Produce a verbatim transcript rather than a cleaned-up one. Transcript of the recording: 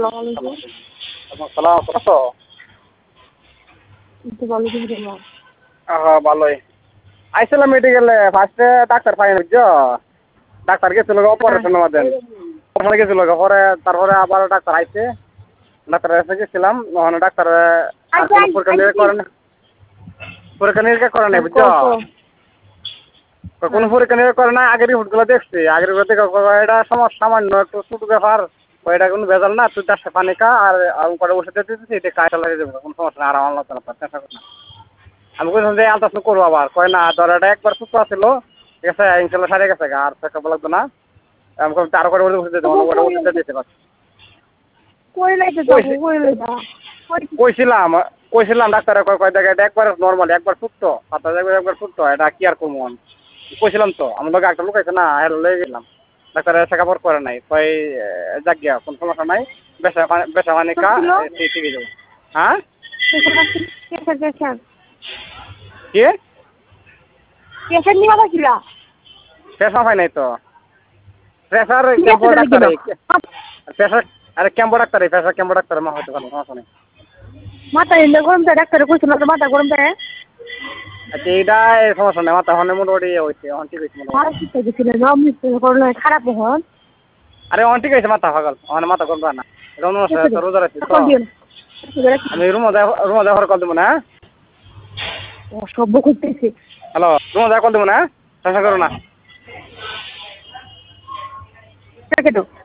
আসসালামু আলাইকুম। সালাম আছো? একটু ভালো করে বলো। হ্যাঁ ভালোই। আইছিলাম মেডিকেলে ফার্স্টে ডাক্তার পাই বুঝছো, ডাক্তার গেছিল হ্যাঁ অপারেশনের মধ্যে ওখানে গেছিল পরে তারপরে আবার ডাক্তার আইছে, ডাক্তার কাছে গেছিলাম ওখানে ডাক্তার আর আচ্ছা কোনো পরীক্ষা নিরীক্ষা করে না, পরীক্ষা নিরীক্ষা করে নাই বুঝছো, কও কও। কোনো হ্যাঁ পরীক্ষা নিরীক্ষা করে না। আগের রিপোর্টগুলো দেখছি, আগের রিপোর্ট দেখে এটা সমস্যা সামান্য একটু ছোট ব্যাপার, এটা কোনো ভেজাল না, তুই চারশো পানি খা আর করে ওষুধ দিতেছি এটা কাজটা লাগিয়ে দেবো, কোনো সমস্যা না, আরাম লাগতো না, চেষ্টা কর না। আমি বলছিলাম যে আলট্রাসাউন্ড করবো আবার, কয় না ধর এটা একবার সুস্থ ছিল ঠিক আছে, ইনশাল্লাহ সারে গেছে আর চেকআপ লাগতো না, আমি আরো করে ওষুধ দিতে ওটা ওষুধ দিতে পারছি। কই লাইতে যাবো কই লাইতা কইছিলাম কইছিলাম ডাক্তারে কয় কয় জায়গায় এটা একবার নর্মাল একবার সুস্থ পাতা জায়গায় একবার সুস্থ এটা কি আর করবো কইছিলাম তো আমার লোক একটা লোক আছে না হ্যাঁ লয়ে গেলাম, ডাক্তারে চেকআপ করে নাই, কয় যাক গিয়া কোনো সমস্যা নাই, বেসা বেসা পানি খা ঠিক হয়ে যাবো। হ্যাঁ পেশার পেশার কি পেশার নিয়ে বাকিলা প্রেশার হয় নাই তো, প্রেশার ক্যাম্পো ডাক্তার প্রেশার আরে ক্যাম্পো ডাক্তার প্রেশার ক্যাম্পো ডাক্তার মা হয়তো ভালো সমস্যা নেই। মাথা এলে গরম যায় ডাক্তারে কইছিল তো মাথা গরম যায়। আচ্ছা এইটা সমস্যা নেই, মাথা হনে মোটামুটি হয়েছে অন ঠিক হয়েছে মোটামুটি। আর কি গেছিল জমিস করলে খারাপ হন। আরে অন ঠিক হয়েছে মাথা পাগল অন মাথা করবা না, এটা রোজা রাখছি তো আমি রুমো যাই রুমো যাই কল দেবো না। অসভ্য করতেছে। হ্যালো রুমো যাই কল দেবো না, চেষ্টা করো না। কেটো